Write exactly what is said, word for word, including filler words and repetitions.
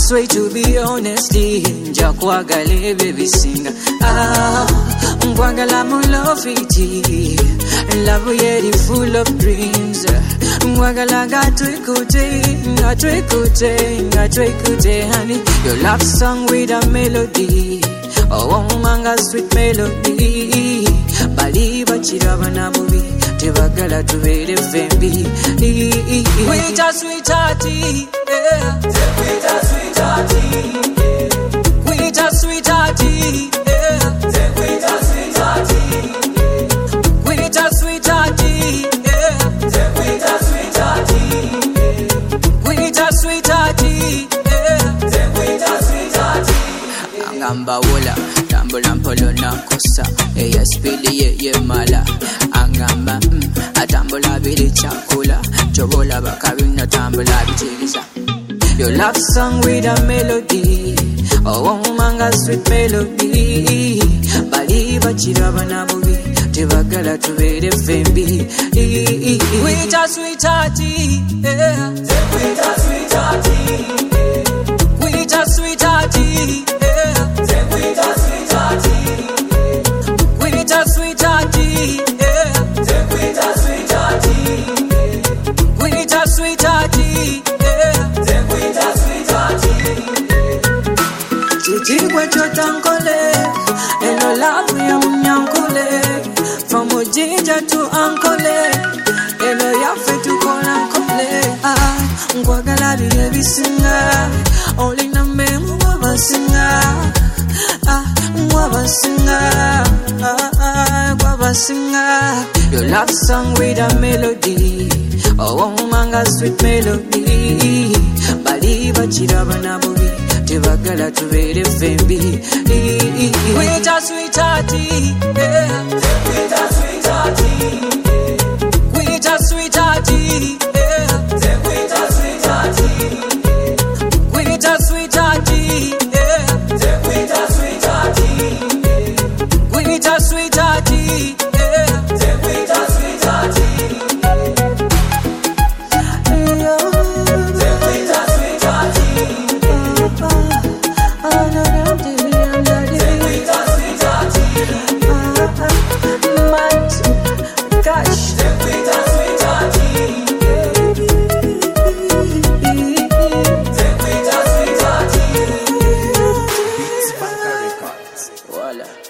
swear to be honesty, njakwagala baby singa. Ah, nkwagala mu love iti, love yeri full of dreams. Nkwagala ngatwekute, ngatwekute, ngatwekute, honey. Your love song with a melody, oh manga sweet melody. Bali bachiraba na mubi, tebagala tubere fembi. Wita sweethearty, yeah. Wita sweethearty, yeah. Wita sweethearty, yeah. Wita sweethearty, yeah. Wita sweethearty, yeah. Wita sweethearty, yeah. Wita sweethearty, yeah. Wita sweethearty. Angamba wola, tambula mpolo na kosa. Eya spili ye ye mala. Angamba mm, atambula bili chakula. Chobola bakabina tambula bitiriza. Your love song with a melody, oh manga sweet melody. Bali bachiraba na mubi, tebagala tubere fembi. Wita sweethearty, yeah. Wita sweethearty, yeah. Wita sweethearty, yeah. Wita sweethearty, yeah. Wita sweethearty, yeah. Wita sweethearty, yeah. Wita sweethearty, yeah. Wita sweethearty. Chichigwe chotankole, eno love ya mnyankole. From Ojinja to Ankole, eno yafe to Konankole. Ah, nkwagala biye bisinga, oli na memu wabasinga. Ah, wabasinga, ah, ah, wabasinga. Your love song with a melody, oh manga sweet melody. Bali bachiraba na mubi, tebagala tubere fembi. Wita sweethearty, yeah. Wita sweethearty, yeah. Wita sweethearty, yeah. Wita sweethearty, yeah. Wita sweethearty, yeah. Wita sweethearty, yeah. Wita sweethearty, yeah. Wita sweethearty. Voila.